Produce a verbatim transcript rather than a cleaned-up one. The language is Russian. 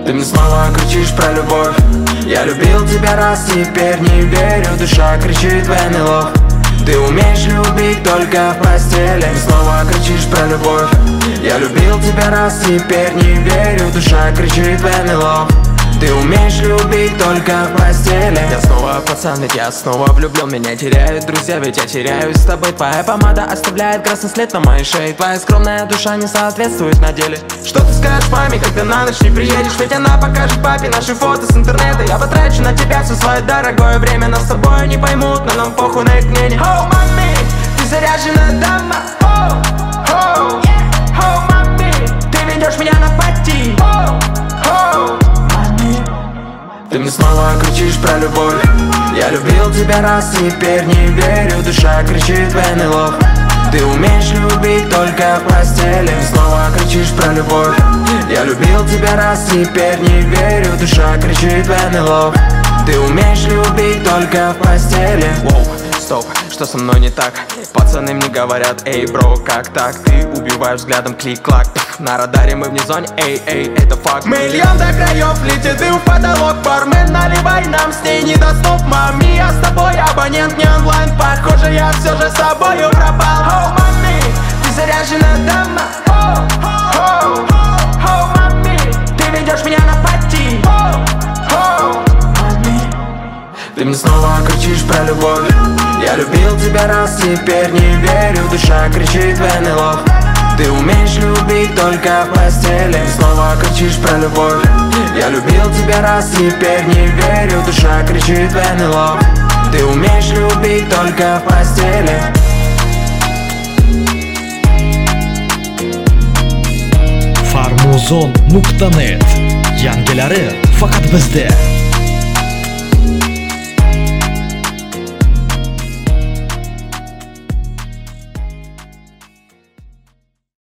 Ты мне снова кричишь про любовь. Я любил тебя раз, теперь не верю. Душа кричит в НЛО. Ты умеешь любить только в постели. Ты снова кричишь про любовь. Я любил тебя раз, теперь не верю. Душа кричит в НЛО. Ты умеешь любить только в постели. Я снова пацан, ведь я снова влюблен. Меня теряют друзья, ведь я теряюсь с тобой. Твоя помада оставляет красный след на моей шее. Твоя скромная душа не соответствует на деле. Что ты скажешь маме, когда на ночь не приедешь? Ведь она покажет папе наши фото с интернета. Я потрачу на тебя все свое дорогое время. Нас с тобой не поймут, но нам похуй на их мнение. Оу, мами, ты заряжена дама. Оу, оу, оу, мами, ты ведешь меня на пати. Оу, оу. Ты мне снова кричишь про любовь. Я любил тебя раз, теперь не верю. Душа кричит в НЛО. Ты умеешь любить только в постели. Ты снова кричишь про любовь. Я любил тебя раз, теперь не верю. Душа кричит в НЛО. Ты умеешь любить только в постели. Воу, стоп, что со мной не так? Пацаны мне говорят, эй, бро, как так? Ты убиваешь взглядом клик-клак. На радаре мы вне зоне, эй, эй, это факт. Миллион до краев летит дым в потолок. Бармен, наливай, нам с ней не до стоп. Мами, я с тобой, абонент не онлайн. Похоже, я все же с тобою пропал. Оу, мами, ты заряжена дама. Оу, оу, оу, мами, ты ведешь меня на пати. Оу, оу, мами. Ты мне снова кричишь про любовь. Я любил тебя раз, теперь не верю. Душа кричит в НЛО. Ты умеешь любить только в постели. Ты снова кричишь про любовь. Я любил тебя раз, теперь не верю. Душа кричит в НЛО. Ты умеешь любить только в постели. Farmuzon nuqta net. Yangilari faqat bizda.